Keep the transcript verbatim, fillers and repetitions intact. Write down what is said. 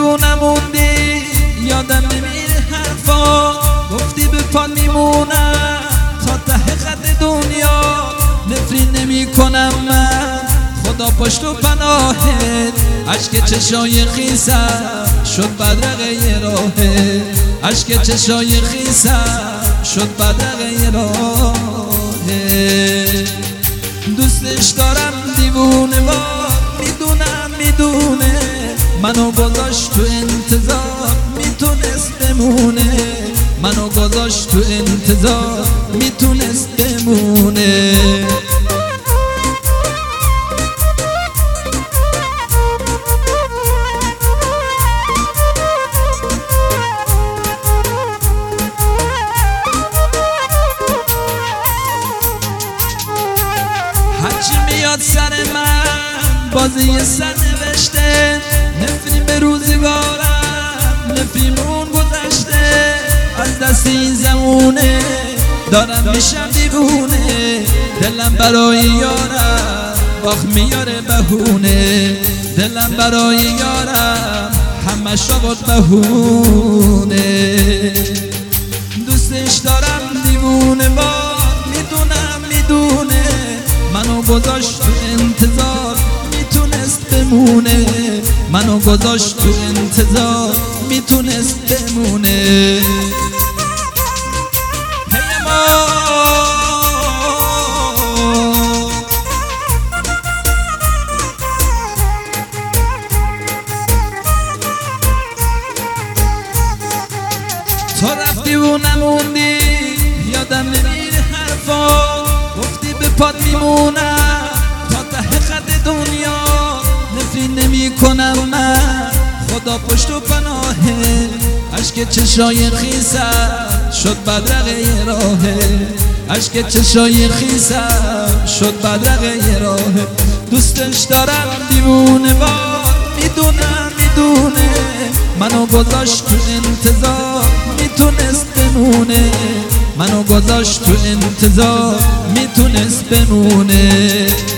دیوونه موندی یادم نمیره حرفا، گفتی به پا میمونم تا ته خط دنیا، نفرین نمی کنم من خدا پشت و پناهت، عشق چشای خیسم شد بدرقه راهت، عشق چشای خیسم شد بدرقه راهت. دوستش دارم دیوونه وار، میدونم میدونه منو گذاشت تو انتظار، میتونست بمونه منو گذاشت تو انتظار، میتونست بمونه. هرچی میاد سر من بازی سر نوشته، نفرین به روزگارم نفرین اون گذشته، از دست این زمونه دارم میشم دیوونه، دلم برای یارم آخ میاره بهونه، دلم برای یارم همه شاید بهونه. دوستش دارم دیوونه وار، میدونم میدونه منو گذاشت تو انتظار، میتونست بمونه منو گذاشت تو انتظار، میتونست بمونه. تو رفتی و نموندی یادم نمیره حرفا، گفتی به پات میمونم تا ته خط دنیا، نفرین نمی کنم من خدا پشت و پناهه، عشق چشای خیسم شد بدرقه راهه، عشق چشای خیسم شد بدرقه راهه. دوستش دارم دیوونه وار، میدونم میدونه منو گذاشت تو انتظار، میتونست بمونه منو گذاشت تو انتظار، میتونست بمونه.